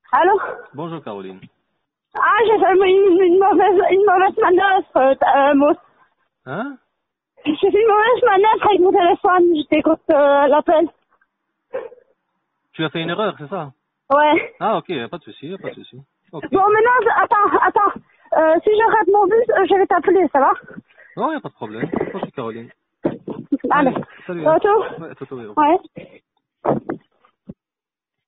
Allô? Bonjour Caroline. Ah, j'ai fait une mauvaise manœuvre, Mousse. Hein? J'ai fait une mauvaise manœuvre avec mon téléphone, je t'écoute l'appel. Tu as fait une erreur, c'est ça? Ouais. Ah ok, pas de souci, pas de souci. Ok. Bon, maintenant, attends. Si je rate mon bus, je vais t'appeler, ça va? Non, y a pas de problème. Ok Caroline. Allez. Allez, salut. Hein. Toto? Ouais, Toto, oui. Ouais.